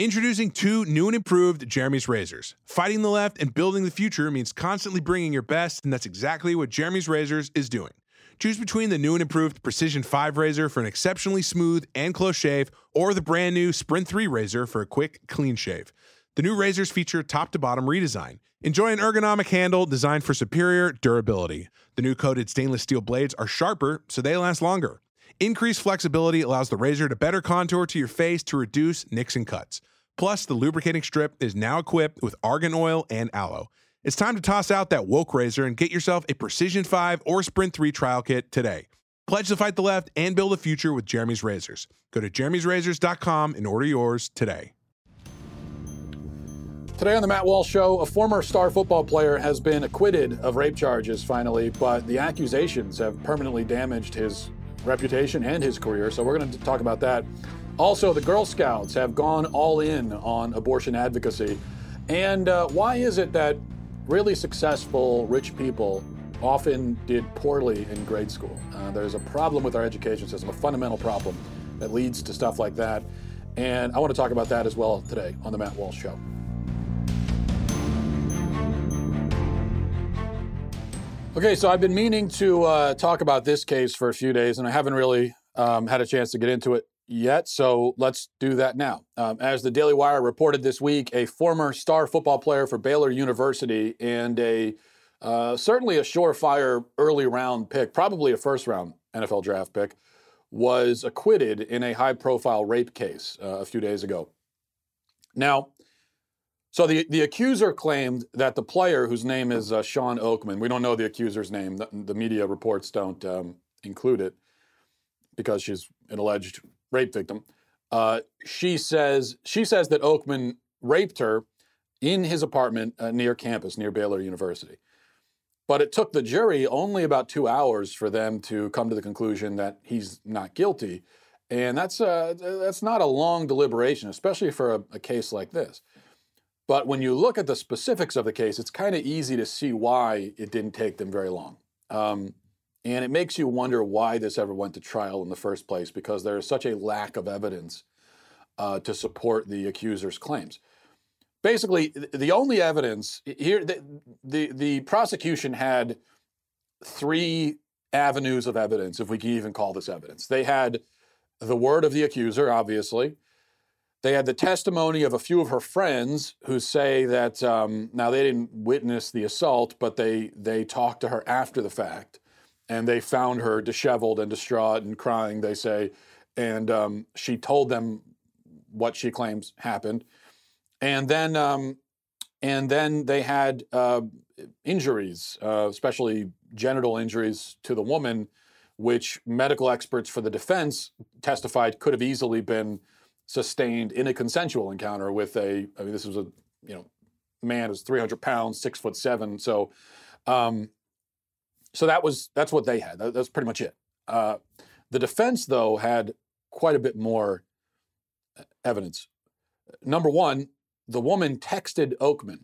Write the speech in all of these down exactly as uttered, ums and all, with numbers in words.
Introducing two new and improved Jeremy's razors. Fighting the left and building the future means constantly bringing your best, and that's exactly what Jeremy's Razors is doing. Choose between the new and improved Precision five razor for an exceptionally smooth and close shave, or the brand new Sprint three razor for a quick, clean shave. The new razors feature top-to-bottom redesign. Enjoy an ergonomic handle designed for superior durability. The new coated stainless steel blades are sharper, so they last longer. Increased flexibility allows the razor to better contour to your face to reduce nicks and cuts. Plus, the lubricating strip is now equipped with argan oil and aloe. It's time to toss out that woke razor and get yourself a Precision five or Sprint three trial kit today. Pledge to fight the left and build a future with Jeremy's Razors. Go to jeremy's razors dot com and order yours today. Today on the Matt Walsh Show, a former star football player has been acquitted of rape charges finally, but the accusations have permanently damaged his reputation and his career, so we're going to talk about that. Also, the Girl Scouts have gone all in on abortion advocacy. And uh, why is it that really successful, rich people often did poorly in grade school? Uh, there's a problem with our education system, a fundamental problem that leads to stuff like that. And I want to talk about that as well today on the Matt Walsh Show. Okay, so I've been meaning to uh, talk about this case for a few days, and I haven't really um, had a chance to get into it yet, so let's do that now. Um, as the Daily Wire reported this week, a former star football player for Baylor University and a uh, certainly a surefire early round pick, probably a first round N F L draft pick, was acquitted in a high-profile rape case uh, a few days ago. Now, so the, the accuser claimed that the player, whose name is uh, Shawn Oakman, we don't know the accuser's name, the, the media reports don't um, include it because she's an alleged rape victim. Uh, she says she says that Oakman raped her in his apartment uh, near campus, near Baylor University. But it took the jury only about two hours for them to come to the conclusion that he's not guilty. And that's, uh, that's not a long deliberation, especially for a, a case like this. But when you look at the specifics of the case, it's kind of easy to see why it didn't take them very long. Um, and it makes you wonder why this ever went to trial in the first place, because there is such a lack of evidence uh, to support the accuser's claims. Basically, the only evidence here, the, the, the prosecution had three avenues of evidence, if we can even call this evidence. They had the word of the accuser, obviously. They had the testimony of a few of her friends who say that, um, now they didn't witness the assault, but they they talked to her after the fact, and they found her disheveled and distraught and crying, they say, and um, she told them what she claims happened. And then um, and then they had uh, injuries, uh, especially genital injuries to the woman, which medical experts for the defense testified could have easily been sustained in a consensual encounter with a, I mean, this was a, you know, man who's three hundred pounds, six foot seven. So, um, so that was, that's what they had. That, that's pretty much it. Uh, the defense, though, had quite a bit more evidence. Number one, the woman texted Oakman,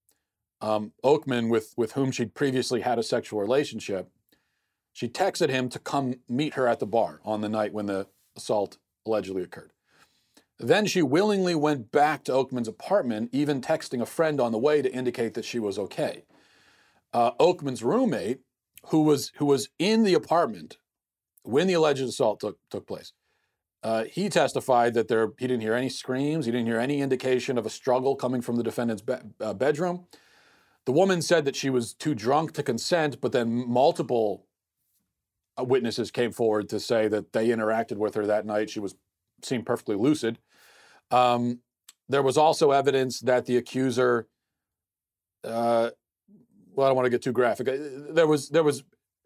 um, Oakman with, with whom she'd previously had a sexual relationship. She texted him to come meet her at the bar on the night when the assault allegedly occurred. Then she willingly went back to Oakman's apartment, even texting a friend on the way to indicate that she was okay. Uh, Oakman's roommate, who was who was in the apartment when the alleged assault took took place, uh, he testified that there he didn't hear any screams, he didn't hear any indication of a struggle coming from the defendant's be- uh, bedroom. The woman said that she was too drunk to consent, but then multiple witnesses came forward to say that they interacted with her that night. She was seemed perfectly lucid. Um, there was also evidence that the accuser, uh, well, I don't want to get too graphic. There was, there was,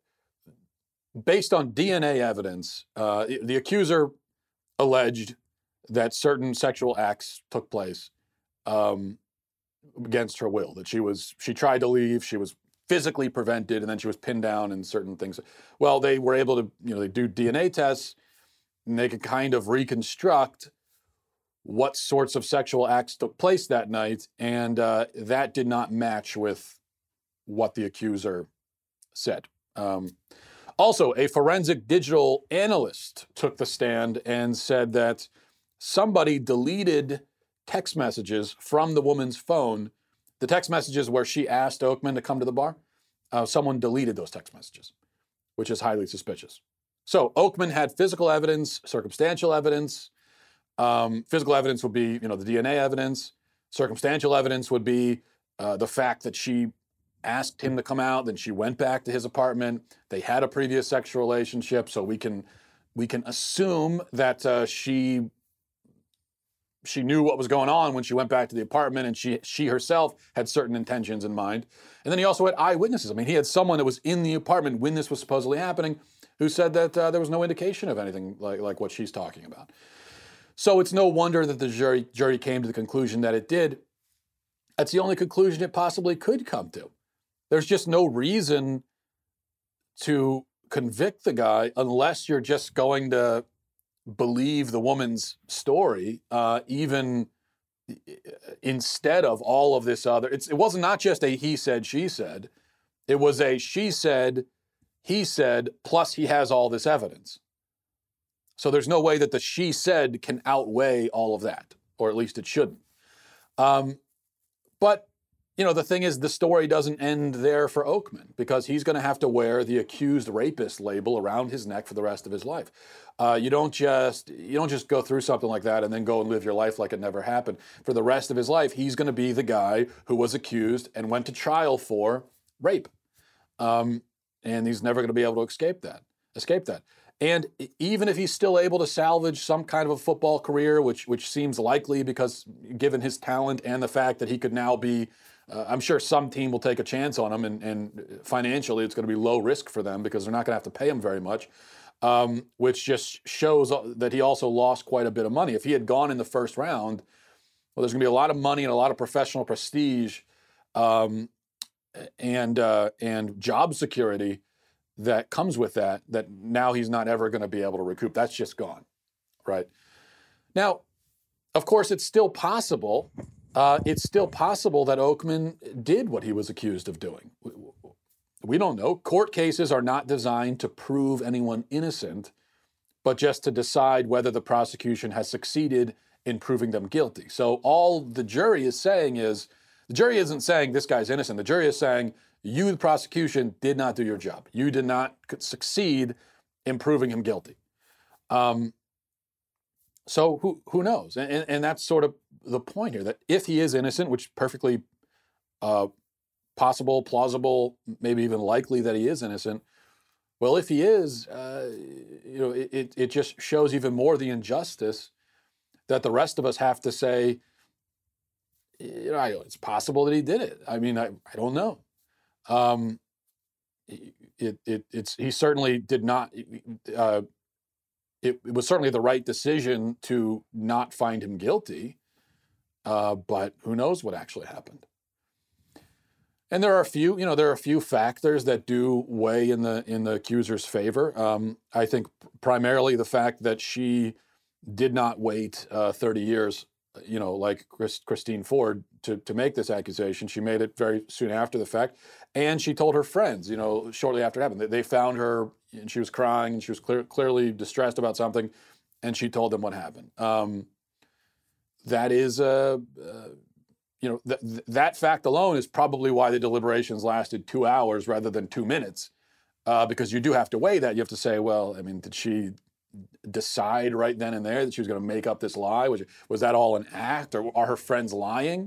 based on D N A evidence, uh, the accuser alleged that certain sexual acts took place um, against her will. That she was, she tried to leave, she was physically prevented, and then she was pinned down and certain things. Well, they were able to, you know, they do D N A tests, and they could kind of reconstruct what sorts of sexual acts took place that night, and uh, that did not match with what the accuser said. Um, also, a forensic digital analyst took the stand and said that somebody deleted text messages from the woman's phone, the text messages where she asked Oakman to come to the bar, uh, someone deleted those text messages, which is highly suspicious. So Oakman had physical evidence, circumstantial evidence. Um, physical evidence would be, you know, the D N A evidence. Circumstantial evidence would be uh, the fact that she asked him to come out, then she went back to his apartment. They had a previous sexual relationship, so we can we can assume that uh, she she knew what was going on when she went back to the apartment, and she she herself had certain intentions in mind. And then he also had eyewitnesses. I mean, he had someone that was in the apartment when this was supposedly happening, who said that uh, there was no indication of anything like like what she's talking about. So it's no wonder that the jury jury came to the conclusion that it did. That's the only conclusion it possibly could come to. There's just no reason to convict the guy unless you're just going to believe the woman's story, uh, even instead of all of this other. It's, it wasn't not just a he said, she said. It was a she said, he said, plus he has all this evidence. So there's no way that the she said can outweigh all of that, or at least it shouldn't. Um, but, you know, the thing is, the story doesn't end there for Oakman, because he's going to have to wear the accused rapist label around his neck for the rest of his life. Uh, you don't just you don't just go through something like that and then go and live your life like it never happened. For the rest of his life, he's going to be the guy who was accused and went to trial for rape, um, and he's never going to be able to escape that. Escape that. And even if he's still able to salvage some kind of a football career, which which seems likely because given his talent and the fact that he could now be, uh, I'm sure some team will take a chance on him, and, and financially it's going to be low risk for them because they're not going to have to pay him very much, um, which just shows that he also lost quite a bit of money. If he had gone in the first round, well, there's going to be a lot of money and a lot of professional prestige um, and uh, and job security that comes with that, that now he's not ever going to be able to recoup. That's just gone, right? Now, of course, it's still possible. Uh, it's still possible that Oakman did what he was accused of doing. We don't know. Court cases are not designed to prove anyone innocent, but just to decide whether the prosecution has succeeded in proving them guilty. So all the jury is saying is, the jury isn't saying this guy's innocent. The jury is saying, you, the prosecution, did not do your job. You did not succeed in proving him guilty. Um, so who who knows? And, and that's sort of the point here, that if he is innocent, which perfectly uh, possible, plausible, maybe even likely that he is innocent, well, if he is, uh, you know, it, it just shows even more the injustice that the rest of us have to say, you know, it's possible that he did it. I mean, I, I don't know. Um, it, it, it's, he certainly did not, uh, it, it was certainly the right decision to not find him guilty, uh, but who knows what actually happened. And there are a few, you know, there are a few factors that do weigh in the, in the accuser's favor. Um, I think primarily the fact that she did not wait, uh, thirty years, you know, like Chris, Christine Ford, to, to make this accusation. She made it very soon after the fact. And she told her friends, you know, shortly after it happened. They, they found her and she was crying and she was clear, clearly distressed about something. And she told them what happened. Um, that is, uh, uh, you know, th- th- that fact alone is probably why the deliberations lasted two hours rather than two minutes. Uh, because you do have to weigh that. You have to say, well, I mean, did she decide right then and there that she was going to make up this lie? Was, was that all an act, or are her friends lying?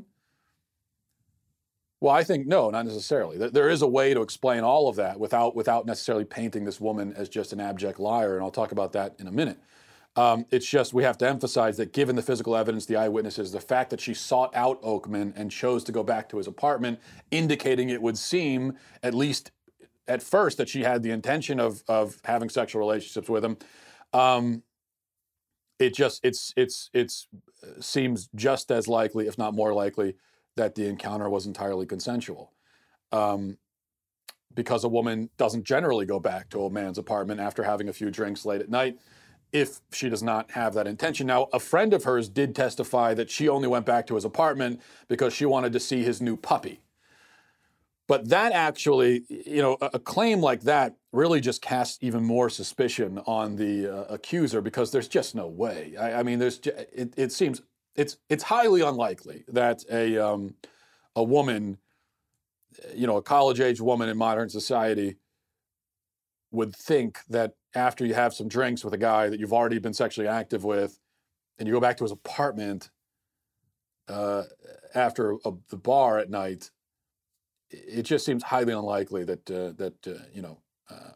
Well, I think no, not necessarily. There is a way to explain all of that without without necessarily painting this woman as just an abject liar, and I'll talk about that in a minute. Um, it's just we have to emphasize that given the physical evidence, the eyewitnesses, the fact that she sought out Oakman and chose to go back to his apartment, indicating it would seem, at least at first, that she had the intention of of having sexual relationships with him. Um, it just it's it's it's uh, seems just as likely, if not more likely, that the encounter was entirely consensual, um, because a woman doesn't generally go back to a man's apartment after having a few drinks late at night if she does not have that intention. Now, a friend of hers did testify that she only went back to his apartment because she wanted to see his new puppy. But that actually, you know, a, a claim like that really just casts even more suspicion on the uh, accuser, because there's just no way. I, I mean, there's it, it seems it's it's highly unlikely that a um, a woman, you know, a college-age woman in modern society would think that after you have some drinks with a guy that you've already been sexually active with, and you go back to his apartment uh, after a, the bar at night, it just seems highly unlikely that uh, that uh, you know uh,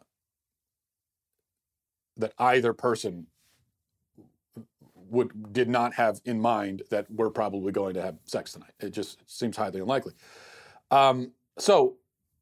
that either person would did not have in mind that we're probably going to have sex tonight. It just seems highly unlikely. Um, so,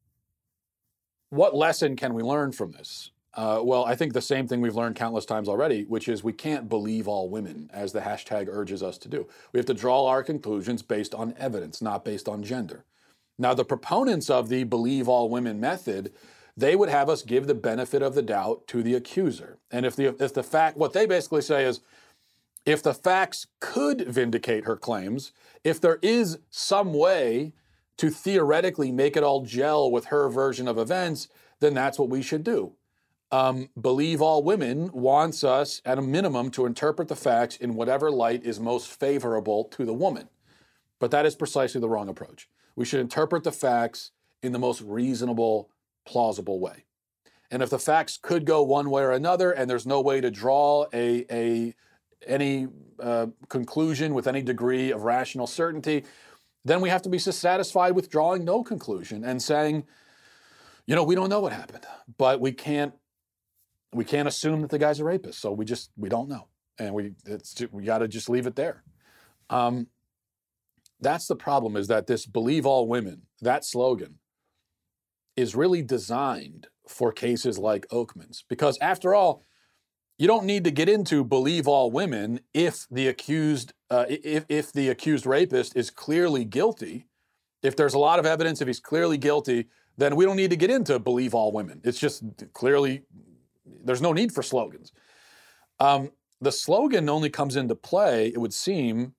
what lesson can we learn from this? Uh, well, I think the same thing we've learned countless times already, which is we can't believe all women, as the hashtag urges us to do. We have to draw our conclusions based on evidence, not based on gender. Now, the proponents of the believe all women method, they would have us give the benefit of the doubt to the accuser. And if the if the fact, what they basically say is, if the facts could vindicate her claims, if there is some way to theoretically make it all gel with her version of events, then that's what we should do. Um, believe all women wants us, at a minimum, to interpret the facts in whatever light is most favorable to the woman. But that is precisely the wrong approach. We should interpret the facts in the most reasonable, plausible way. And if the facts could go one way or another, and there's no way to draw a, a any uh, conclusion with any degree of rational certainty, then we have to be satisfied with drawing no conclusion and saying, you know, we don't know what happened, but we can't we can't assume that the guy's a rapist. So we just we don't know, and we it's we got to just leave it there. Um, that's the problem, is that this believe all women, that slogan, is really designed for cases like Oakman's, because after all, you don't need to get into believe all women if the accused uh, if if the accused rapist is clearly guilty. If there's a lot of evidence, if he's clearly guilty, then we don't need to get into believe all women. It's just clearly, there's no need for slogans. Um, the slogan only comes into play, it would seem,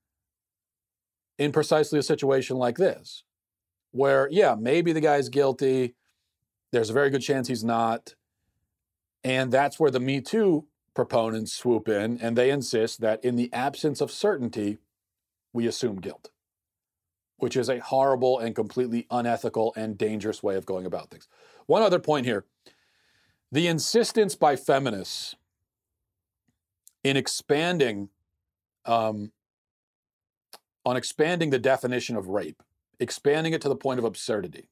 in precisely a situation like this, where, yeah, maybe the guy's guilty. There's a very good chance he's not. And that's where the Me Too proponents swoop in, and they insist that in the absence of certainty, we assume guilt, which is a horrible and completely unethical and dangerous way of going about things. One other point here. The insistence by feminists in expanding, um, on expanding the definition of rape, expanding it to the point of absurdity,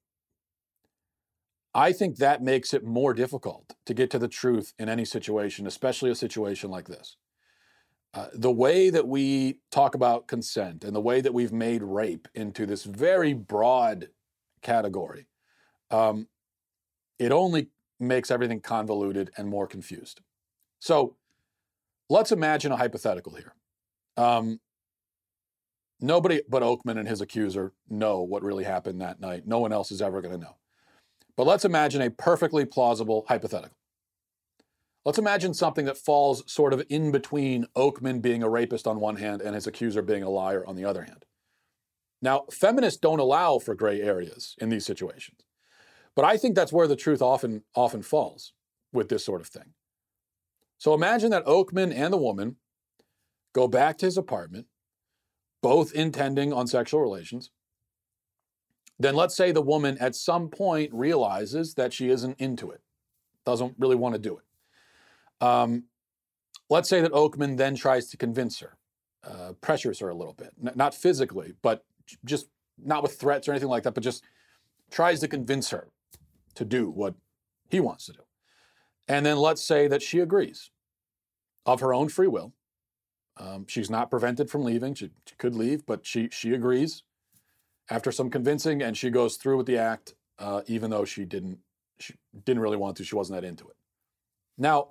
I think that makes it more difficult to get to the truth in any situation, especially a situation like this. Uh, the way that we talk about consent and the way that we've made rape into this very broad category, um, it only makes everything convoluted and more confused. So let's imagine a hypothetical here. Um, nobody but Oakman and his accuser know what really happened that night. No one else is ever going to know. But let's imagine a perfectly plausible hypothetical. Let's imagine something that falls sort of in between Oakman being a rapist on one hand and his accuser being a liar on the other hand. Now, feminists don't allow for gray areas in these situations, but I think that's where the truth often, often falls with this sort of thing. So imagine that Oakman and the woman go back to his apartment, both intending on sexual relations. Then let's say the woman at some point realizes that she isn't into it, doesn't really want to do it. Um, let's say that Oakman then tries to convince her, uh, pressures her a little bit, N- not physically, but just not with threats or anything like that, but just tries to convince her to do what he wants to do. And then let's say that she agrees of her own free will. Um, she's not prevented from leaving. She, she could leave, but she she agrees after some convincing, and she goes through with the act, uh, even though she didn't she didn't really want to. She wasn't that into it. Now,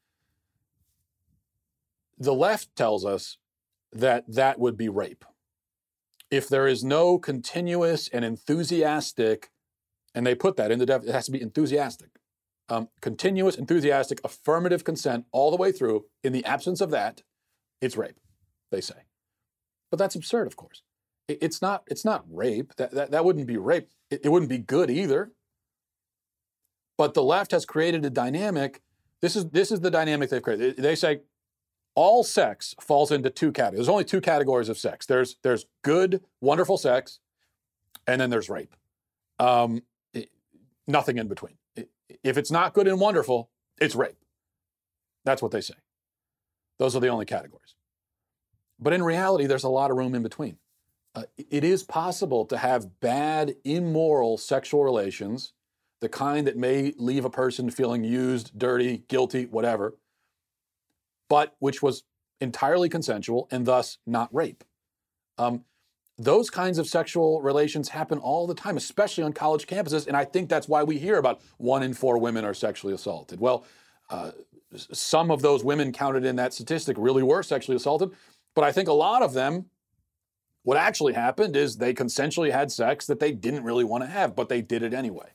the left tells us that that would be rape. If there is no continuous and enthusiastic, and they put that in the def, it has to be enthusiastic, um, continuous, enthusiastic, affirmative consent all the way through. In the absence of that, it's rape, they say. But that's absurd, of course. It, it's not. It's not rape. That that, that wouldn't be rape. It, it wouldn't be good either. But the left has created a dynamic. This is this is the dynamic they've created. They say, all sex falls into two categories. There's only two categories of sex. There's there's good, wonderful sex, and then there's rape. Um, it, nothing in between. It, if it's not good and wonderful, it's rape. That's what they say. Those are the only categories. But in reality, there's a lot of room in between. Uh, it is possible to have bad, immoral sexual relations, the kind that may leave a person feeling used, dirty, guilty, whatever, but which was entirely consensual and thus not rape. Um, those kinds of sexual relations happen all the time, especially on college campuses, and I think that's why we hear about one in four women are sexually assaulted. Well, uh, some of those women counted in that statistic really were sexually assaulted, but I think a lot of them, what actually happened is they consensually had sex that they didn't really want to have, but they did it anyway.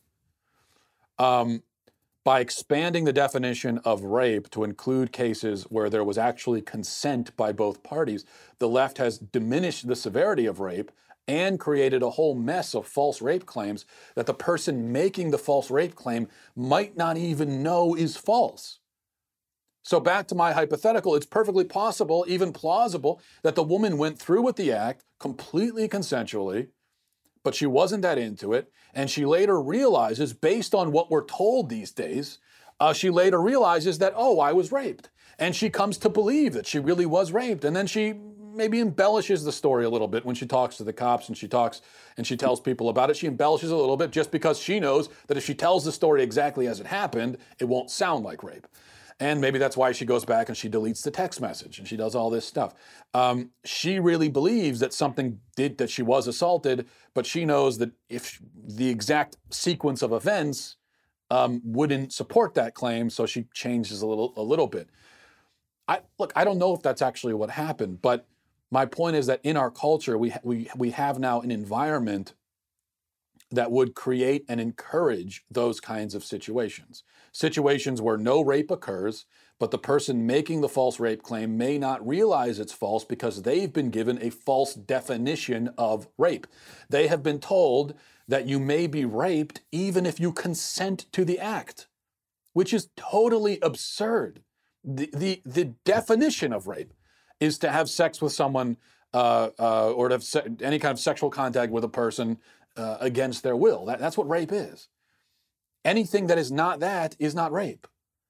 Um, by expanding the definition of rape to include cases where there was actually consent by both parties, the left has diminished the severity of rape and created a whole mess of false rape claims that the person making the false rape claim might not even know is false. So back to my hypothetical, it's perfectly possible, even plausible, that the woman went through with the act completely consensually, but she wasn't that into it, and she later realizes, based on what we're told these days, uh, she later realizes that, oh, I was raped. And she comes to believe that she really was raped, and then she maybe embellishes the story a little bit when she talks to the cops and she talks and she tells people about it. She embellishes a little bit just because she knows that if she tells the story exactly as it happened, it won't sound like rape. And maybe that's why she goes back and she deletes the text message and she does all this stuff. Um, she really believes that something did, that she was assaulted, but she knows that if the exact sequence of events um, wouldn't support that claim, so she changes a little, a little bit. I, look, I don't know if that's actually what happened, but my point is that in our culture, we, we, we have now an environment that would create and encourage those kinds of situations. Situations where no rape occurs, but the person making the false rape claim may not realize it's false because they've been given a false definition of rape. They have been told that you may be raped even if you consent to the act, which is totally absurd. The, the, the definition of rape is to have sex with someone uh, uh, or to have se- any kind of sexual contact with a person Uh, against their will. That, that's what rape is. Anything that is not that is not rape.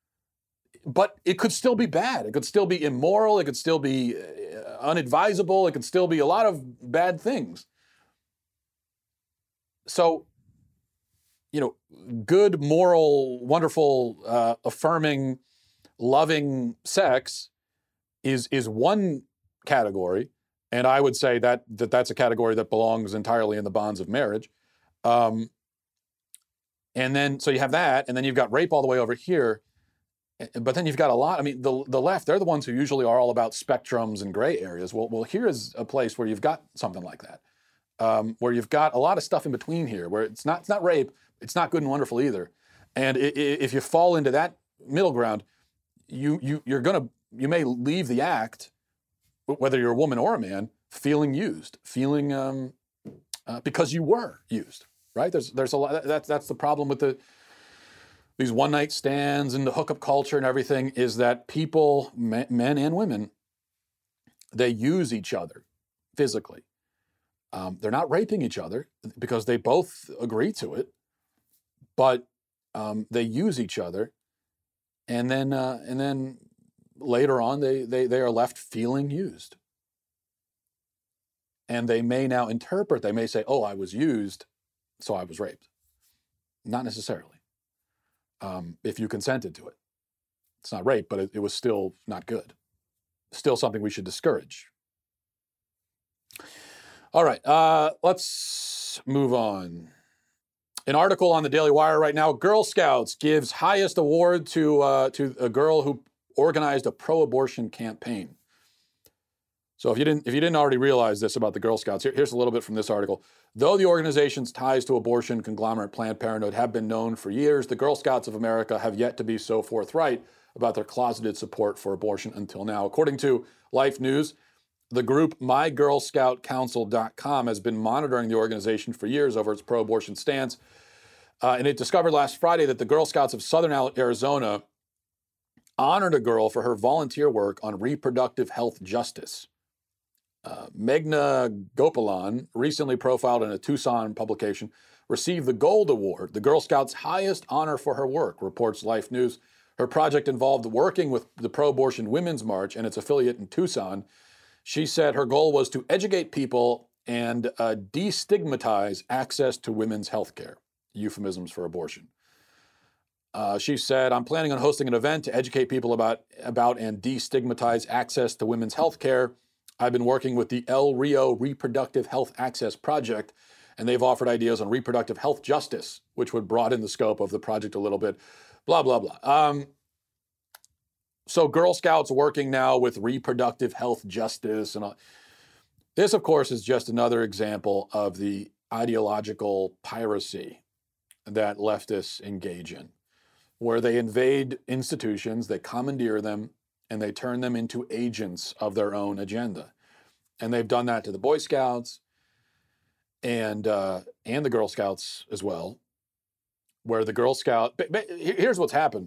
But it could still be bad. It could still be immoral. It could still be uh, unadvisable. It could still be a lot of bad things. So, you know, good, moral, wonderful, uh, affirming, loving sex is is one category. And I would say that, that that's a category that belongs entirely in the bonds of marriage. Um, and then, so you have that, and then you've got rape all the way over here. But then you've got a lot, I mean, the, the left, they're the ones who usually are all about spectrums and gray areas. Well, well, here is a place where you've got something like that, um, where you've got a lot of stuff in between here, where it's not, it's not rape, it's not good and wonderful either. And it, it, if you fall into that middle ground, you, you, you're gonna, you may leave the act, whether you're a woman or a man, feeling used, feeling um, uh, because you were used, right? There's there's a lot. That's that's the problem with the these one night stands and the hookup culture and everything, is that people, men and women, they use each other physically. Um, they're not raping each other because they both agree to it, but um, they use each other, and then uh, and then. Later on, they, they, they are left feeling used. And they may now interpret, they may say, oh, I was used, so I was raped. Not necessarily. Um, if you consented to it. It's not rape, but it, it was still not good. Still something we should discourage. All right, uh, let's move on. An article on the Daily Wire right now, Girl Scouts gives highest award to uh, to a girl who organized a pro-abortion campaign. So if you didn't if you didn't already realize this about the Girl Scouts, here, here's a little bit from this article. Though the organization's ties to abortion conglomerate Planned Parenthood have been known for years, the Girl Scouts of America have yet to be so forthright about their closeted support for abortion until now. According to Life News, the group my girl scout council dot com has been monitoring the organization for years over its pro-abortion stance. Uh, and it discovered last Friday that the Girl Scouts of Southern Arizona honored a girl for her volunteer work on reproductive health justice. Uh, Meghna Gopalan, recently profiled in a Tucson publication, received the Gold Award, the Girl Scouts' highest honor for her work, reports Life News. Her project involved working with the pro-abortion Women's March and its affiliate in Tucson. She said her goal was to educate people and uh, destigmatize access to women's health care, euphemisms for abortion. Uh, she said, I'm planning on hosting an event to educate people about, about and destigmatize access to women's health care. I've been working with the El Rio Reproductive Health Access Project, and they've offered ideas on reproductive health justice, which would broaden the scope of the project a little bit, blah, blah, blah. Um, so Girl Scouts working now with reproductive health justice. And all. This, of course, is just another example of the ideological piracy that leftists engage in, where they invade institutions, they commandeer them, and they turn them into agents of their own agenda. And they've done that to the Boy Scouts and uh, and the Girl Scouts as well, where the Girl Scout, but, but here's what's happened.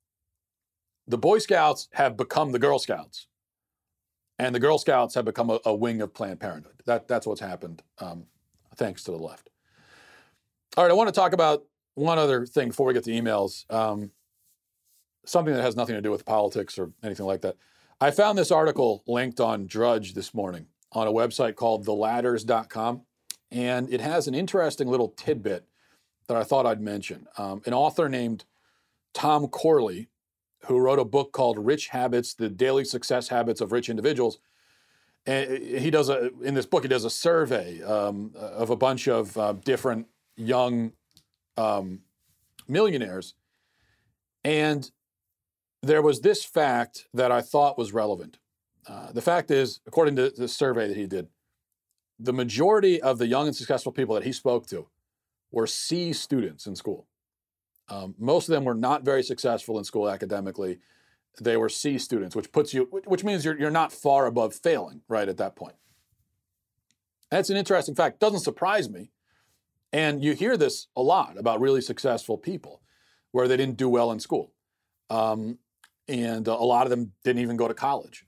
The Boy Scouts have become the Girl Scouts, and the Girl Scouts have become a, a wing of Planned Parenthood. That, that's what's happened, um, thanks to the left. All right, I want to talk about one other thing before we get to emails. Um, something that has nothing to do with politics or anything like that. I found this article linked on Drudge this morning on a website called the ladders dot com, and it has an interesting little tidbit that I thought I'd mention. Um, an author named Tom Corley, who wrote a book called Rich Habits, The Daily Success Habits of Rich Individuals, and he does a, in this book, he does a survey um, of a bunch of uh, different young um, millionaires, and there was this fact that I thought was relevant. Uh, the fact is, according to the survey that he did, the majority of the young and successful people that he spoke to were C students in school. Um, most of them were not very successful in school academically. They were C students, which puts you, which means you're, you're not far above failing, right, at that point. That's an interesting fact. Doesn't surprise me. And you hear this a lot about really successful people where they didn't do well in school. Um, and a lot of them didn't even go to college.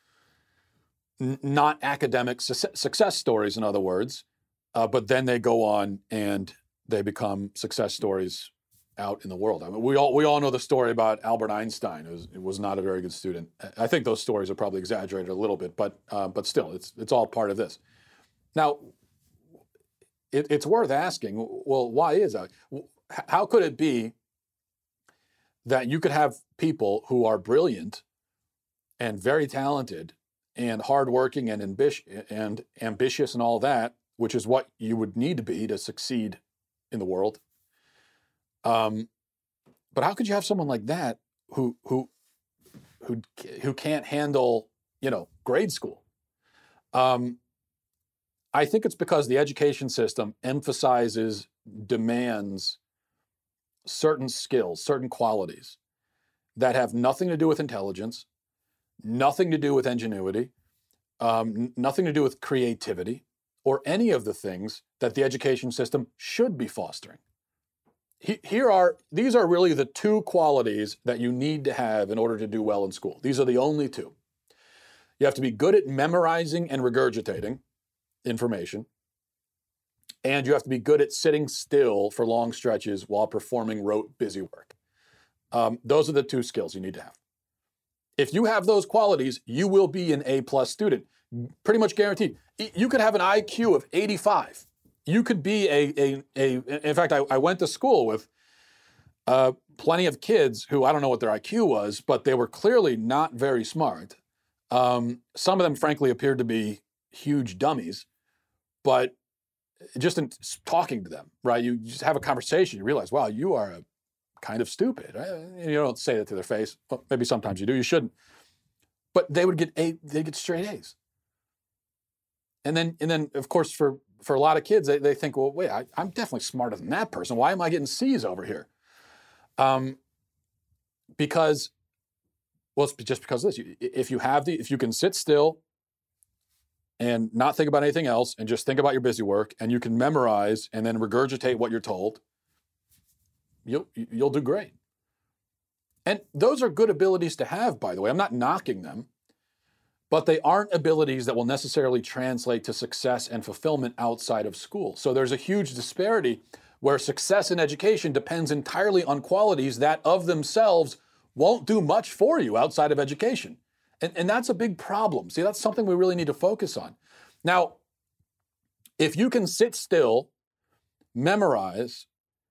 N- not academic su- success stories, in other words, uh, but then they go on and they become success stories out in the world. I mean, we all we all know the story about Albert Einstein, who was, was not a very good student. I think those stories are probably exaggerated a little bit, but uh, but still, it's it's all part of this. Now, it, it's worth asking, well, why is that? How could it be that you could have people who are brilliant and very talented and hardworking and, ambi- and ambitious and all that, which is what you would need to be to succeed in the world. Um, but how could you have someone like that who who who who can't handle, you know, grade school? Um, I think it's because the education system emphasizes, demands certain skills, certain qualities that have nothing to do with intelligence, nothing to do with ingenuity, um, n- nothing to do with creativity, or any of the things that the education system should be fostering. He, here are, these are really the two qualities that you need to have in order to do well in school. These are the only two. You have to be good at memorizing and regurgitating information, and you have to be good at sitting still for long stretches while performing rote, busy work. Um, those are the two skills you need to have. If you have those qualities, you will be an A-plus student, pretty much guaranteed. You could have an I Q of eighty-five. You could be a, a, a in fact, I, I went to school with uh, plenty of kids who, I don't know what their I Q was, but they were clearly not very smart. Um, some of them, frankly, appeared to be huge dummies, but just in talking to them, right? You just have a conversation, you realize, wow, you are a kind of stupid. Right? You don't say that to their face. Well, maybe sometimes you do, you shouldn't. But they would get A, they get straight A's. And then, and then, of course, for, for a lot of kids, they, they think, well, wait, I, I'm definitely smarter than that person. Why am I getting C's over here? Um, because, well, it's just because of this. If you have the, if you can sit still and not think about anything else and just think about your busy work, and you can memorize and then regurgitate what you're told, you'll you'll do great. And those are good abilities to have, by the way. I'm not knocking them, but they aren't abilities that will necessarily translate to success and fulfillment outside of school. So there's a huge disparity where success in education depends entirely on qualities that of themselves won't do much for you outside of education. And, and that's a big problem. See, that's something we really need to focus on. Now, if you can sit still, memorize,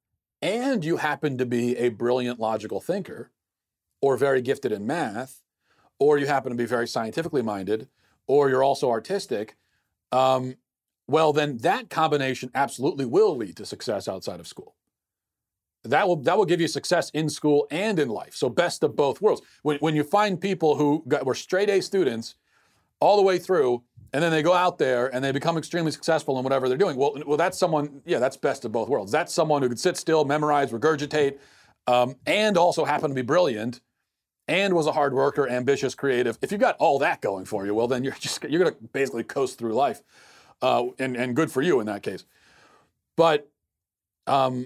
and you happen to be a brilliant logical thinker, or very gifted in math, or you happen to be very scientifically minded, or you're also artistic, um, well, then that combination absolutely will lead to success outside of school. That will that will give you success in school and in life. So best of both worlds. When, when you find people who got, were straight A students all the way through, and then they go out there and they become extremely successful in whatever they're doing, well, well, that's someone, yeah, that's best of both worlds. That's someone who could sit still, memorize, regurgitate, um, and also happen to be brilliant, and was a hard worker, ambitious, creative. If you've got all that going for you, well, then you're just you're going to basically coast through life, uh, and and good for you in that case. But um,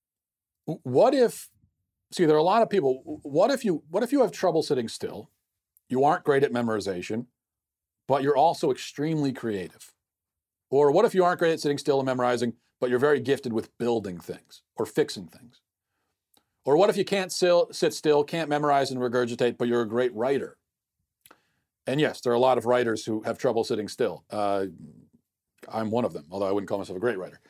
what if? See, there are a lot of people. What if you what if you have trouble sitting still? You aren't great at memorization, but you're also extremely creative. Or what if you aren't great at sitting still and memorizing, but you're very gifted with building things or fixing things? Or what if you can't still, sit still, can't memorize and regurgitate, but you're a great writer? And yes, there are a lot of writers who have trouble sitting still. Uh, I'm one of them, although I wouldn't call myself a great writer.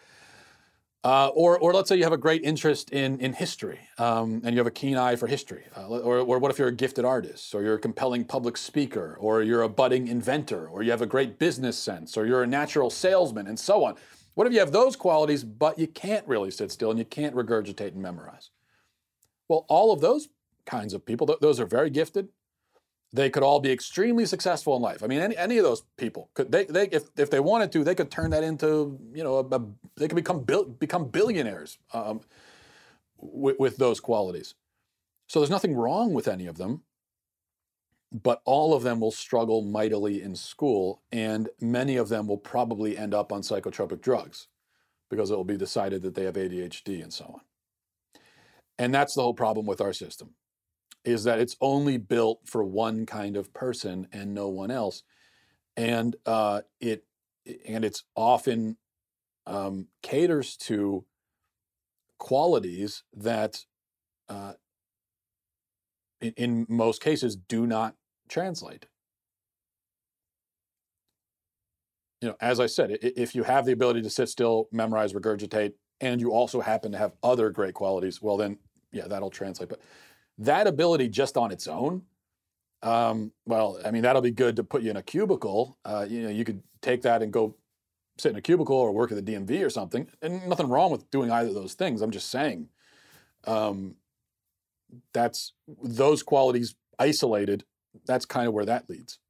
Uh, or, or let's say you have a great interest in, in history, um, and you have a keen eye for history. Uh, or, or what if you're a gifted artist, or you're a compelling public speaker, or you're a budding inventor, or you have a great business sense, or you're a natural salesman, and so on. What if you have those qualities, but you can't really sit still, and you can't regurgitate and memorize? Well, all of those kinds of people, th- those are very gifted. They could all be extremely successful in life. I mean, any, any of those people could they they if if they wanted to, they could turn that into, you know, a, a, they could become bil- become billionaires um, with, with those qualities. So there's nothing wrong with any of them, but all of them will struggle mightily in school, and many of them will probably end up on psychotropic drugs because it will be decided that they have A D H D and so on. And that's the whole problem with our system, is that it's only built for one kind of person and no one else. And uh, it and it's often um, caters to qualities that uh, in, in most cases do not translate. You know, as I said, if you have the ability to sit still, memorize, regurgitate, and you also happen to have other great qualities, well then, yeah, that'll translate. But that ability just on its own, um, well, I mean, that'll be good to put you in a cubicle. Uh, you know, you could take that and go sit in a cubicle or work at the D M V or something, and nothing wrong with doing either of those things. I'm just saying, um, that's those qualities isolated. That's kind of where that leads.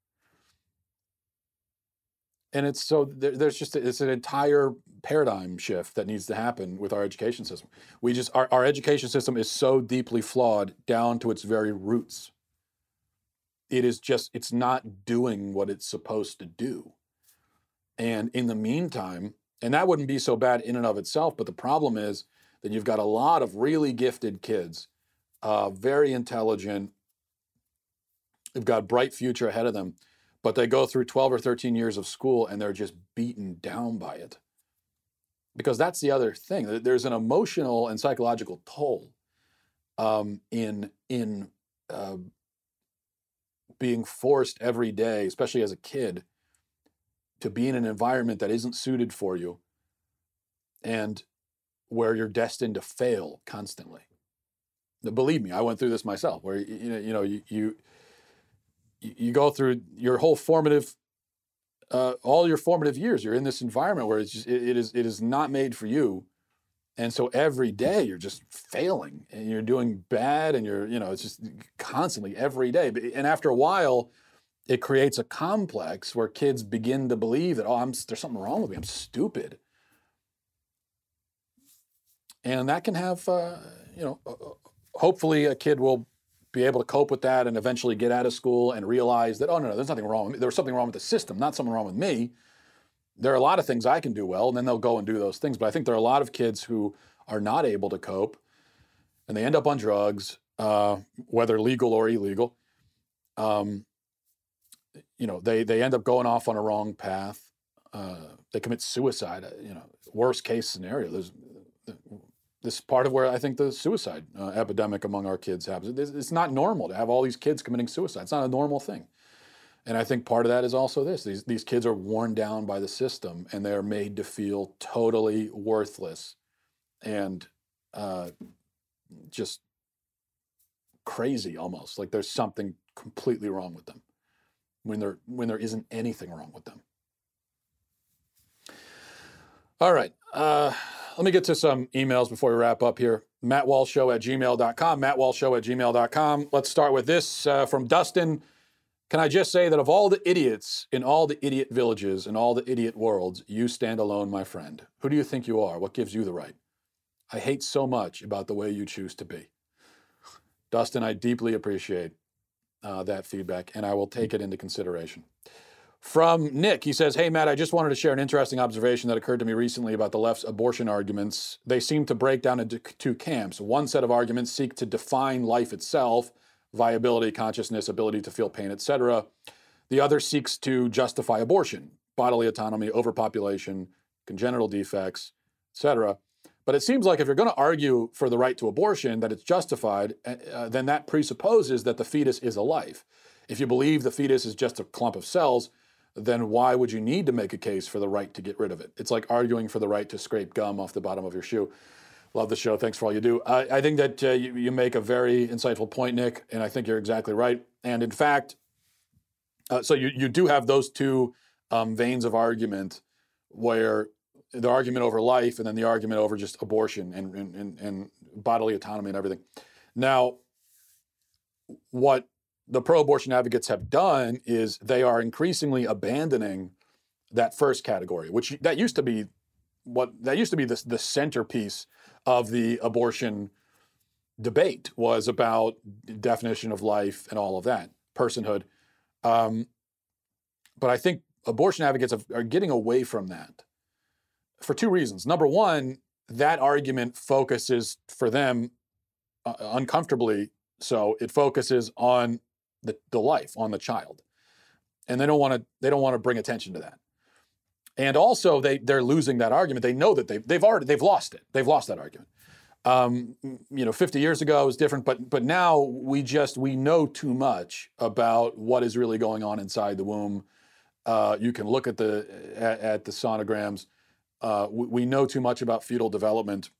And it's so there, there's just it's an entire paradigm shift that needs to happen with our education system. We just our, our education system is so deeply flawed down to its very roots. It is just it's not doing what it's supposed to do. And in the meantime, and that wouldn't be so bad in and of itself, but the problem is that you've got a lot of really gifted kids, uh, very intelligent, they've got a bright future ahead of them, but they go through twelve or thirteen years of school and they're just beaten down by it. Because that's the other thing. There's an emotional and psychological toll um, in, in uh, being forced every day, especially as a kid, to be in an environment that isn't suited for you and where you're destined to fail constantly. Now, believe me, I went through this myself, where you know, you know, you you, you go through your whole formative, uh, all your formative years. You're in this environment where it's just, it, it is it is not made for you, and so every day you're just failing and you're doing bad, and you're you know it's just constantly every day. And after a while, it creates a complex where kids begin to believe that, oh, I'm, there's something wrong with me. I'm stupid. And that can have, uh, you know, hopefully a kid will be able to cope with that and eventually get out of school and realize that, oh, no, no, there's nothing wrong with me. There's something wrong with the system, not something wrong with me. There are a lot of things I can do well, and then they'll go and do those things. But I think there are a lot of kids who are not able to cope, and they end up on drugs, uh, whether legal or illegal, um, you know, they they end up going off on a wrong path. Uh, they commit suicide. You know, worst case scenario. There's this is part of where I think the suicide uh, epidemic among our kids happens. It's, it's not normal to have all these kids committing suicide. It's not a normal thing. And I think part of that is also this. These, these kids are worn down by the system, and they're made to feel totally worthless and uh, just crazy almost. Like there's something completely wrong with them when there, when there isn't anything wrong with them. All right. Uh, let me get to some emails before we wrap up here. Matt Walsh Show at gmail dot com. Matt Walsh Show at gmail dot com. Let's start with this uh, from Dustin. Can I just say that of all the idiots in all the idiot villages and all the idiot worlds, you stand alone, my friend. Who do you think you are? What gives you the right? I hate so much about the way you choose to be. Dustin, I deeply appreciate uh, that feedback, and I will take it into consideration. From Nick, he says, hey, Matt, I just wanted to share an interesting observation that occurred to me recently about the left's abortion arguments. They seem to break down into two camps. One set of arguments seek to define life itself, viability, consciousness, ability to feel pain, et cetera. The other seeks to justify abortion, bodily autonomy, overpopulation, congenital defects, et cetera. But it seems like if you're going to argue for the right to abortion, that it's justified, uh, then that presupposes that the fetus is a life. If you believe the fetus is just a clump of cells, then why would you need to make a case for the right to get rid of it? It's like arguing for the right to scrape gum off the bottom of your shoe. Love the show. Thanks for all you do. I, I think that uh, you, you make a very insightful point, Nick, and I think you're exactly right. And in fact, uh, so you, you do have those two um, veins of argument where the argument over life and then the argument over just abortion and, and, and, and bodily autonomy and everything. Now, what the pro-abortion advocates have done is they are increasingly abandoning that first category, which that used to be what that used to be the, the centerpiece of the abortion debate, was about definition of life and all of that, personhood. Um, but I think abortion advocates have, are getting away from that for two reasons. Number one, that argument focuses for them uh, uncomfortably so. It focuses on the, the life, on the child. And they don't want to they don't want to bring attention to that. And also they they're losing that argument. They know that they've they've already they've lost it. They've lost that argument. Um, you know, fifty years ago it was different, but but now we just we know too much about what is really going on inside the womb. Uh, you can look at the at, at the sonograms. Uh, we, we know too much about fetal development,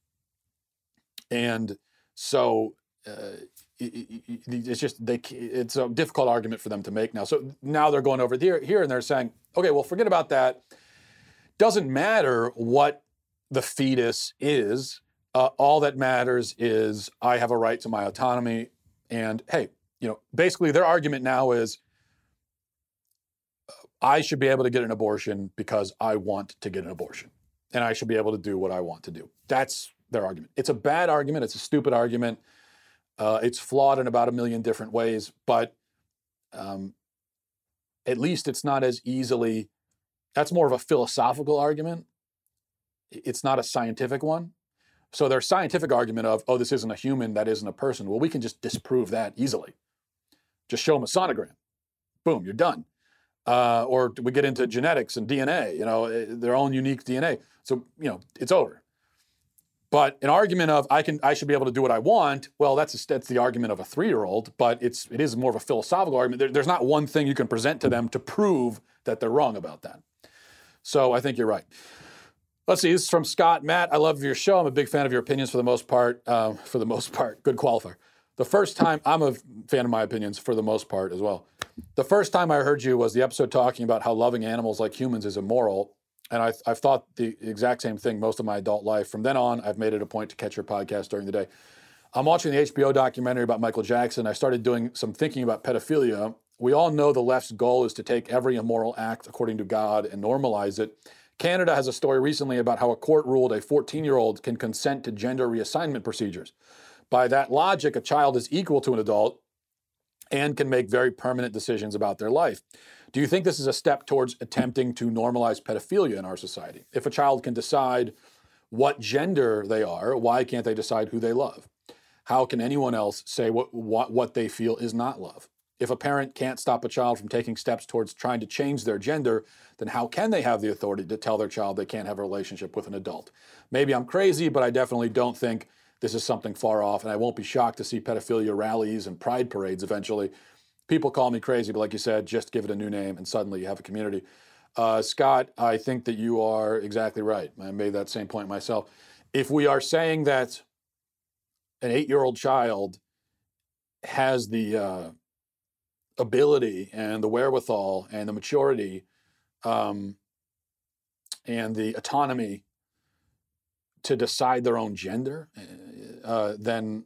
and so uh, it, it, it's just they it's a difficult argument for them to make now. So now they're going over here here and they're saying, okay, well, forget about that. Doesn't matter what the fetus is. Uh, all that matters is I have a right to my autonomy. And hey, you know, basically their argument now is I should be able to get an abortion because I want to get an abortion. And I should be able to do what I want to do. That's their argument. It's a bad argument. It's a stupid argument. Uh, it's flawed in about a million different ways, but um, at least it's not as easily, that's more of a philosophical argument. It's not a scientific one. So their scientific argument of, oh, this isn't a human, that isn't a person. Well, we can just disprove that easily. Just show them a sonogram. Boom, you're done. Uh, or we get into genetics and D N A, you know, their own unique D N A. So, you know, it's over. But an argument of I can, I should be able to do what I want. Well, that's a, that's the argument of a three-year-old, but it's it is more of a philosophical argument. There, there's not one thing you can present to them to prove that they're wrong about that. So I think you're right. Let's see. This is from Scott. Matt, I love your show. I'm a big fan of your opinions for the most part. Uh, for the most part, good qualifier. The first time I'm a fan of my opinions for the most part as well. The first time I heard you was the episode talking about how loving animals like humans is immoral. And I, I've thought the exact same thing most of my adult life. From then on, I've made it a point to catch your podcast during the day. I'm watching the H B O documentary about Michael Jackson. I started doing some thinking about pedophilia. We all know the left's goal is to take every immoral act according to God and normalize it. Canada has a story recently about how a court ruled a fourteen-year-old can consent to gender reassignment procedures. By that logic, a child is equal to an adult and can make very permanent decisions about their life. Do you think this is a step towards attempting to normalize pedophilia in our society? If a child can decide what gender they are, why can't they decide who they love? how can anyone else say what, what, what they feel is not love? If a parent can't stop a child from taking steps towards trying to change their gender, then how can they have the authority to tell their child they can't have a relationship with an adult? Maybe I'm crazy, but I definitely don't think this is something far off, and I won't be shocked to see pedophilia rallies and pride parades eventually. People call me crazy, but like you said, just give it a new name, and suddenly you have a community. Uh, Scott, I think that you are exactly right. I made that same point myself. If we are saying that an eight-year-old child has the uh, ability and the wherewithal and the maturity um, and the autonomy to decide their own gender, uh, then,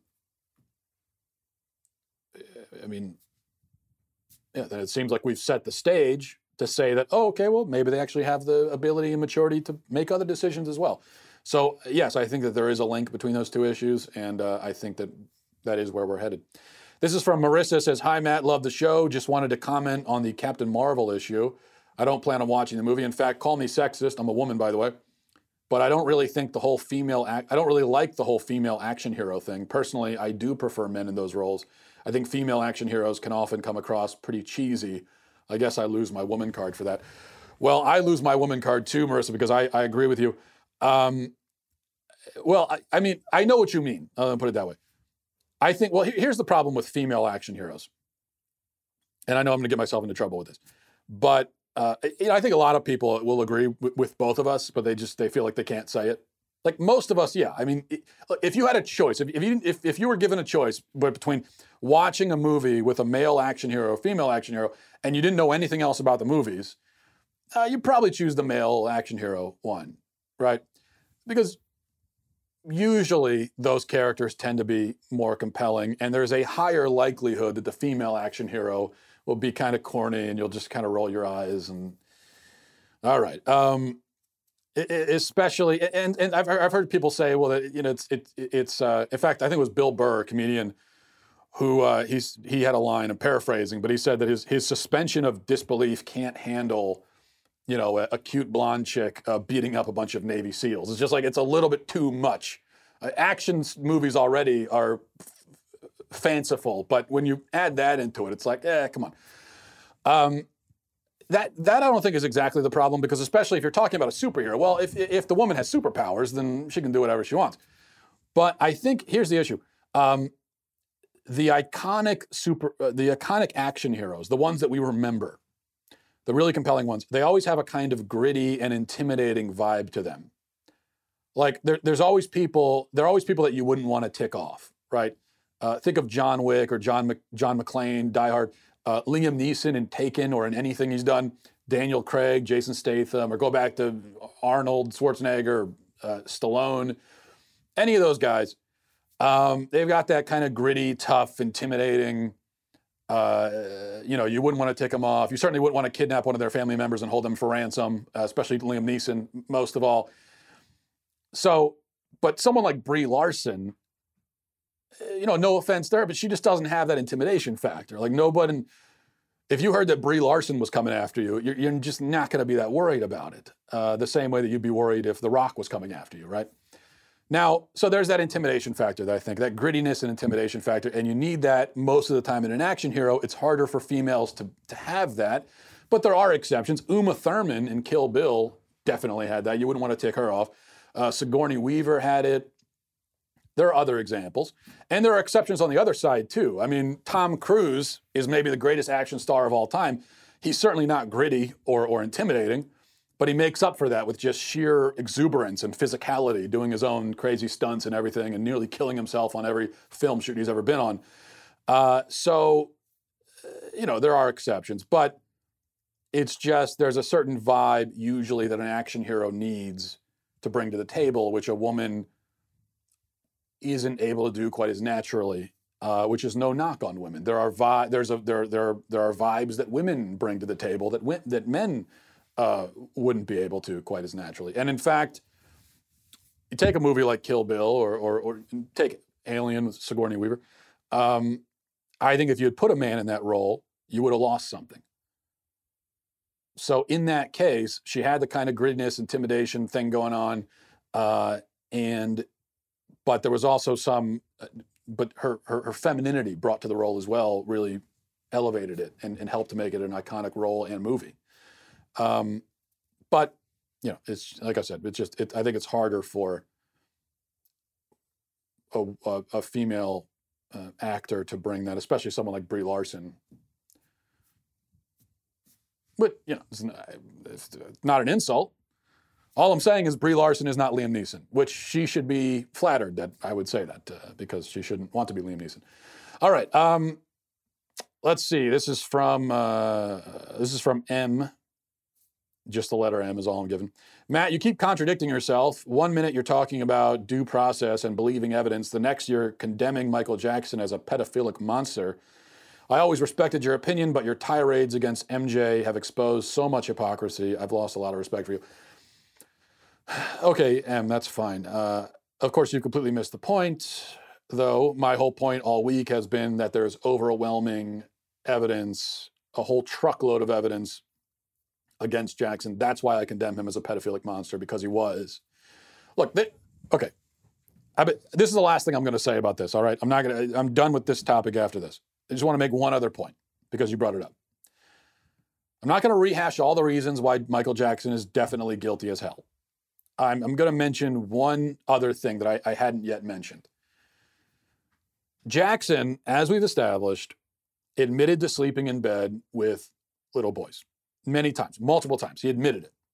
I mean, yeah, then it seems like we've set the stage to say that, oh, okay, well, maybe they actually have the ability and maturity to make other decisions as well. So, yes, I think that there is a link between those two issues, and uh, I think that that is where we're headed. This is from Marissa, says, hi, Matt, love the show. Just wanted to comment on the Captain Marvel issue. I don't plan on watching the movie. In fact, call me sexist. I'm a woman, by the way. But I don't really think the whole female, act, I don't really like the whole female action hero thing. Personally, I do prefer men in those roles. I think female action heroes can often come across pretty cheesy. I guess I lose my woman card for that. Well, I lose my woman card too, Marissa, because I, I agree with you. Um, well, I, I mean, I know what you mean. I'll put it that way. I think, well, here's the problem with female action heroes. And I know I'm going to get myself into trouble with this. But uh, you know, I think a lot of people will agree with, with both of us, but they just, they feel like they can't say it. Like most of us, yeah. I mean, if you had a choice, if, if, you, if, if you were given a choice between watching a movie with a male action hero, a female action hero, and you didn't know anything else about the movies, uh, you'd probably choose the male action hero one, right? Because usually those characters tend to be more compelling, and there's a higher likelihood that the female action hero will be kind of corny and you'll just kind of roll your eyes and, all right. Um, it, it, especially, and and I've, I've heard people say, well, that, you know, it's, it, it's uh, in fact, I think it was Bill Burr, a comedian, who uh, he's he had a line, I'm paraphrasing, but he said that his his suspension of disbelief can't handle, you know, a, a cute blonde chick uh, beating up a bunch of Navy SEALs. It's just like, it's a little bit too much. Uh, action movies already are f- fanciful, but when you add that into it, it's like, eh, come on. Um, that that I don't think is exactly the problem, because especially if you're talking about a superhero, well, if if the woman has superpowers, then she can do whatever she wants. But I think here's the issue. Um, the iconic super, uh, the iconic action heroes, the ones that we remember, the really compelling ones, they always have a kind of gritty and intimidating vibe to them. Like there, there's always people, there are always people that you wouldn't want to tick off, right? Uh, think of John Wick or John Mc, John McClane, Die Hard, uh, Liam Neeson in Taken or in anything he's done, Daniel Craig, Jason Statham, or go back to Arnold Schwarzenegger, uh, Stallone, any of those guys. Um, they've got that kind of gritty, tough, intimidating, uh, you know, you wouldn't want to tick them off. You certainly wouldn't want to kidnap one of their family members and hold them for ransom, uh, especially Liam Neeson, most of all. So, but someone like Brie Larson, you know, no offense there, but she just doesn't have that intimidation factor. Like nobody, if you heard that Brie Larson was coming after you, you're, you're just not going to be that worried about it. Uh, the same way that you'd be worried if The Rock was coming after you, right? Now, so there's that intimidation factor that I think, that grittiness and intimidation factor, and you need that most of the time in an action hero. It's harder for females to, to have that, but there are exceptions. Uma Thurman in Kill Bill definitely had that. You wouldn't want to tick her off. Uh, Sigourney Weaver had it. There are other examples. And there are exceptions on the other side, too. I mean, Tom Cruise is maybe the greatest action star of all time. He's certainly not gritty or, or intimidating, but he makes up for that with just sheer exuberance and physicality, doing his own crazy stunts and everything, and nearly killing himself on every film shoot he's ever been on. Uh, so, you know, there are exceptions, but it's just there's a certain vibe usually that an action hero needs to bring to the table, which a woman isn't able to do quite as naturally, uh, which is no knock on women. There are vi- there's a there there there are vibes that women bring to the table that wi- that men uh, wouldn't be able to quite as naturally. And in fact, you take a movie like Kill Bill or or, or take Alien with Sigourney Weaver. Um, I think if you had put a man in that role, you would have lost something. So in that case, she had the kind of grittiness, intimidation thing going on, uh, and but there was also some but her, her her femininity brought to the role as well really elevated it and, and helped to make it an iconic role and movie. Um, but you know, it's like I said, it's just it, I think it's harder for a, a, a female uh, actor to bring that, especially someone like Brie Larson. But you know, it's not, it's not an insult. All I'm saying is Brie Larson is not Liam Neeson, which she should be flattered that I would say that uh, because she shouldn't want to be Liam Neeson. All right, um, let's see. This is from uh, this is from M. Just the letter M is all I'm giving. Matt, you keep contradicting yourself. One minute you're talking about due process and believing evidence. The next you're condemning Michael Jackson as a pedophilic monster. I always respected your opinion, but your tirades against M J have exposed so much hypocrisy. I've lost a lot of respect for you. Okay, M, that's fine. Uh, of course, you completely missed the point, though. My whole point all week has been that there's overwhelming evidence, a whole truckload of evidence against Jackson. That's why I condemn him as a pedophilic monster, because he was. Look, they, okay. I bet, this is the last thing I'm going to say about this, all right? I'm not going to, I'm done with this topic after this. I just want to make one other point because you brought it up. I'm not going to rehash all the reasons why Michael Jackson is definitely guilty as hell. I'm, I'm going to mention one other thing that I, I hadn't yet mentioned. Jackson, as we've established, admitted to sleeping in bed with little boys many times, multiple times. He admitted it.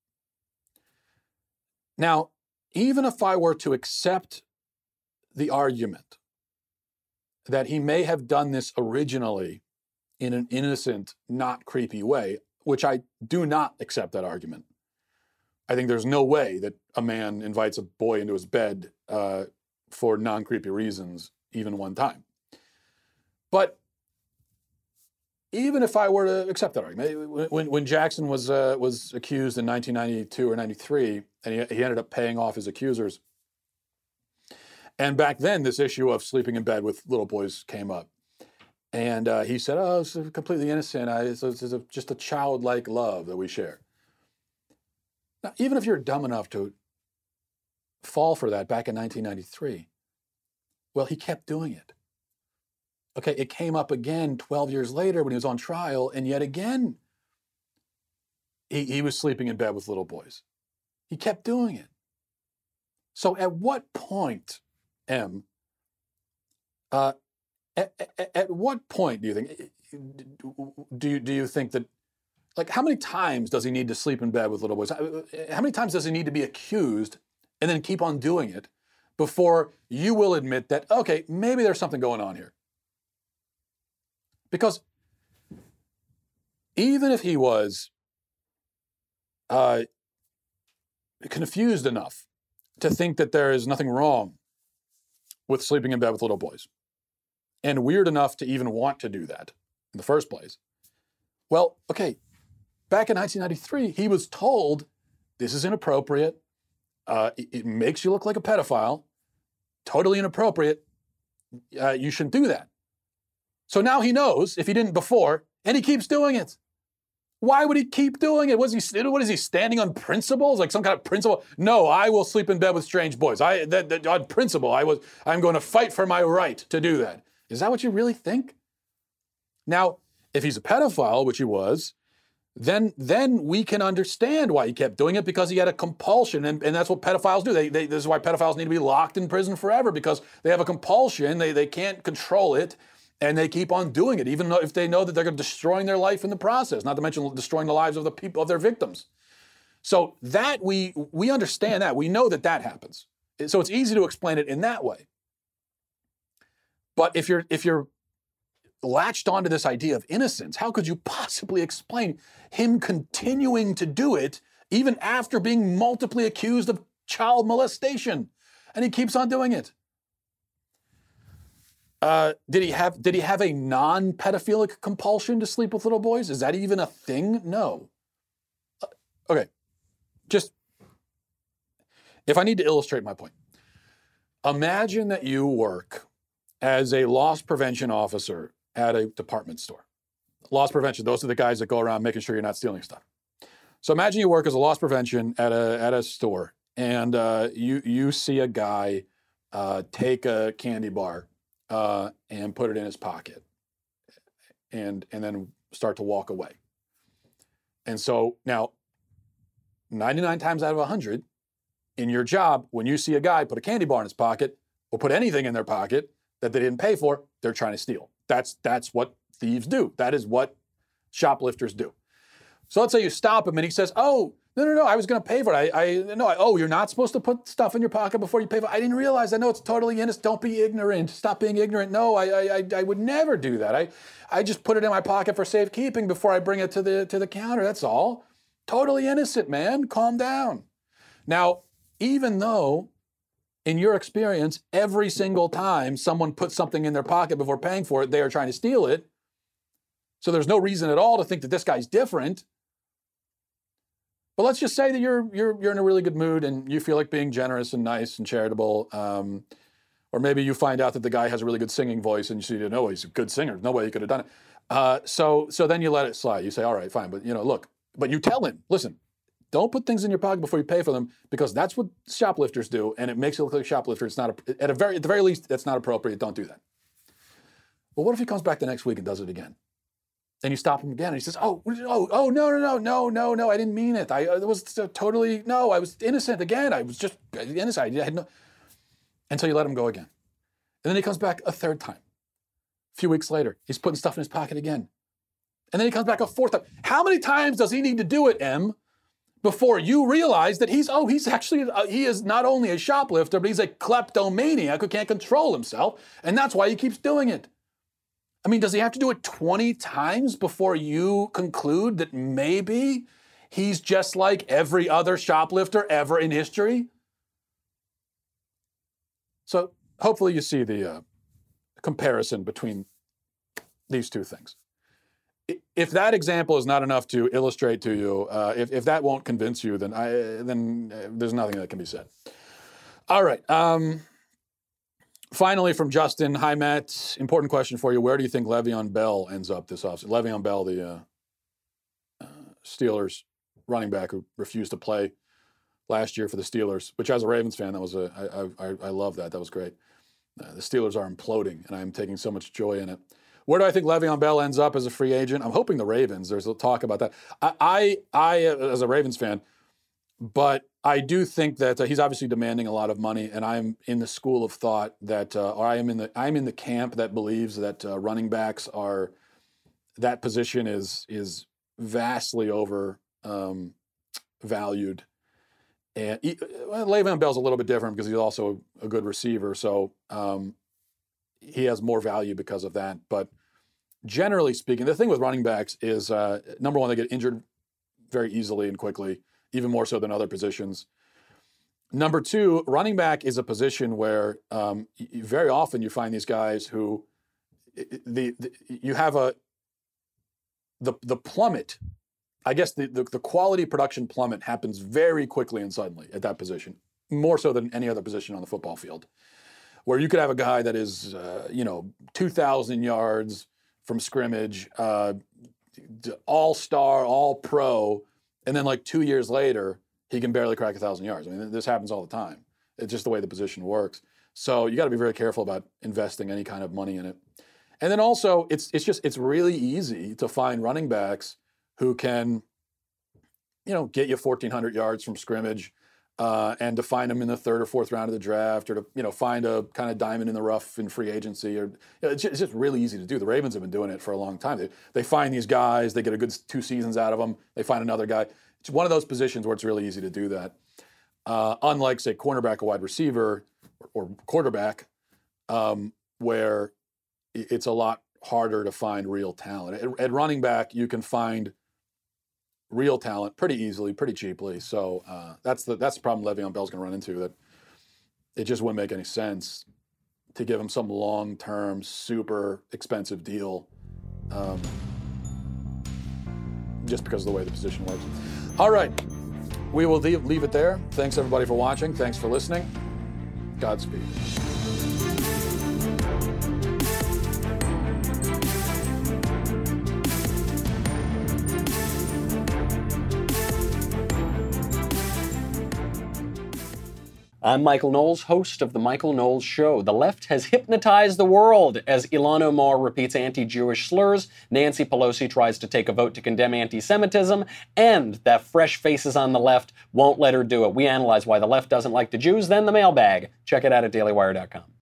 Now, even if I were to accept the argument that he may have done this originally in an innocent, not creepy way, which I do not accept that argument. I think there's no way that a man invites a boy into his bed uh, for non-creepy reasons, even one time. But even if I were to accept that argument, when, when Jackson was uh, was accused in nineteen ninety-two or ninety-three, and he, he ended up paying off his accusers, and back then this issue of sleeping in bed with little boys came up. And uh, he said, oh, it's completely innocent. I, it's, it's a, just a childlike love that we share. Now, even if you're dumb enough to fall for that back in nineteen ninety-three, well, he kept doing it. Okay, it came up again twelve years later when he was on trial, and yet again, he, he was sleeping in bed with little boys. He kept doing it. So at what point, M, uh, at, at, at what point do you think, do you, do you think that, like, how many times does he need to sleep in bed with little boys? How many times does he need to be accused and then keep on doing it before you will admit that, okay, maybe there's something going on here? Because even if he was uh, confused enough to think that there is nothing wrong with sleeping in bed with little boys, and weird enough to even want to do that in the first place, well, okay, back in nineteen ninety-three, he was told, this is inappropriate, uh, it, it makes you look like a pedophile, totally inappropriate, uh, you shouldn't do that. So now he knows, if he didn't before, and he keeps doing it. Why would he keep doing it? Was he, what is he, standing on principles? Like some kind of principle? No, I will sleep in bed with strange boys. I, that, that, on principle, I was, I'm going to fight for my right to do that. Is that what you really think? Now, if he's a pedophile, which he was, then, then we can understand why he kept doing it, because he had a compulsion, and, and that's what pedophiles do. They, they, this is why pedophiles need to be locked in prison forever, because they have a compulsion, they, they can't control it, and they keep on doing it, even though if they know that they're destroying their life in the process, not to mention destroying the lives of the people, of their victims. So that we we understand that. We know that that happens. So it's easy to explain it in that way. But if you're if you're latched onto this idea of innocence, how could you possibly explain him continuing to do it even after being multiply accused of child molestation? And he keeps on doing it. Uh, did he have did he have a non-pedophilic compulsion to sleep with little boys? Is that even a thing? No. Uh, okay, just if I need to illustrate my point, imagine that you work as a loss prevention officer at a department store. Loss prevention, those are the guys that go around making sure you're not stealing stuff. So imagine you work as a loss prevention at a at a store, and uh, you you see a guy uh, take a candy bar uh, and put it in his pocket and, and then start to walk away. And so now, ninety-nine times out of one hundred, in your job, when you see a guy put a candy bar in his pocket or put anything in their pocket that they didn't pay for, they're trying to steal. That's, that's what thieves do. That is what shoplifters do. So let's say you stop him and he says, oh, no, no, no, I was going to pay for it. I, I no, I, oh, you're not supposed to put stuff in your pocket before you pay for it. I didn't realize. I know it's totally innocent. Don't be ignorant. Stop being ignorant. No, I, I, I would never do that. I, I just put it in my pocket for safekeeping before I bring it to the, to the counter. That's all. Totally innocent, man. Calm down. Now, even though, in your experience, every single time someone puts something in their pocket before paying for it, they are trying to steal it. So there's no reason at all to think that this guy's different. But let's just say that you're you're you're in a really good mood and you feel like being generous and nice and charitable. Um, or maybe you find out that the guy has a really good singing voice and you see, no, he's a good singer. No way he could have done it. Uh, so so then you let it slide. You say, all right, fine. But, you know, look, but you tell him, listen, don't put things in your pocket before you pay for them because that's what shoplifters do. And it makes you look like a shoplifter. It's not, a, at, a very, at the very least, that's not appropriate. Don't do that. Well, what if he comes back the next week and does it again? And you stop him again, and he says, "Oh, oh, oh, no, no, no, no, no, no! I didn't mean it. I it was totally no. I was innocent again. I was just innocent. I had no." And so you let him go again, and then he comes back a third time. A few weeks later, he's putting stuff in his pocket again, and then he comes back a fourth time. How many times does he need to do it, Em, before you realize that he's oh, he's actually uh, he is not only a shoplifter, but he's a kleptomaniac who can't control himself, and that's why he keeps doing it. I mean, does he have to do it twenty times before you conclude that maybe he's just like every other shoplifter ever in history? So hopefully you see the uh, comparison between these two things. If that example is not enough to illustrate to you, uh, if, if that won't convince you, then I, then uh, there's nothing that can be said. All right. Um, Finally, from Justin, hi, Matt. Important question for you. Where do you think Le'Veon Bell ends up this offseason? Le'Veon Bell, the uh, uh, Steelers running back who refused to play last year for the Steelers, which as a Ravens fan, that was a, I, I, I love that. That was great. Uh, the Steelers are imploding, and I'm taking so much joy in it. Where do I think Le'Veon Bell ends up as a free agent? I'm hoping the Ravens. There's a talk about that. I, I, I as a Ravens fan, but I do think that uh, he's obviously demanding a lot of money, and I'm in the school of thought that, uh, or I am in the I'm in the camp that believes that uh, running backs are that position is is vastly over um, valued. And he, well, Le'Veon Bell's a little bit different because he's also a good receiver, so um, he has more value because of that. But generally speaking, the thing with running backs is uh, number one, they get injured very easily and quickly, even more so than other positions. Number two, running back is a position where um, very often you find these guys who the, the you have a the the plummet. I guess the, the the quality production plummet happens very quickly and suddenly at that position, more so than any other position on the football field, where you could have a guy that is uh, you know two thousand yards from scrimmage, uh, all star, all pro. And then like two years later, he can barely crack a thousand yards. I mean, this happens all the time. It's just the way the position works. So you got to be very careful about investing any kind of money in it. And then also, it's it's just it's really easy to find running backs who can, you know, get you fourteen hundred yards from scrimmage, uh, and to find them in the third or fourth round of the draft, or to you know find a kind of diamond in the rough in free agency. Or you know, it's, just, it's just really easy to do. The Ravens have been doing it for a long time. They they find these guys, they get a good two seasons out of them. They find another guy. It's one of those positions where it's really easy to do that. Uh, unlike, say, cornerback or wide receiver or, or quarterback, um, where it's a lot harder to find real talent. At, at running back, you can find real talent pretty easily, pretty cheaply. So uh, that's the that's the problem Le'Veon Bell's going to run into, that it just wouldn't make any sense to give him some long-term, super expensive deal um, just because of the way the position works. All right, we will leave, leave it there. Thanks, everybody, for watching. Thanks for listening. Godspeed. I'm Michael Knowles, host of The Michael Knowles Show. The left has hypnotized the world as Ilhan Omar repeats anti-Jewish slurs, Nancy Pelosi tries to take a vote to condemn anti-Semitism, and that fresh faces on the left won't let her do it. We analyze why the left doesn't like the Jews, then the mailbag. Check it out at daily wire dot com.